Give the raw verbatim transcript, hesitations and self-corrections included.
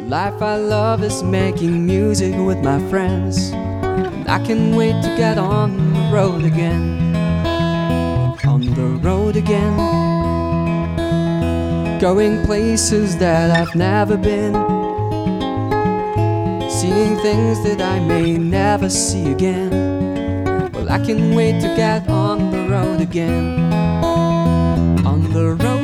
life I love is making music with my friends, and I can't wait to get on the road again. On the road again, going places that I've never been, seeing things that I may never see again. Well, I can't wait to get on the road again. On the road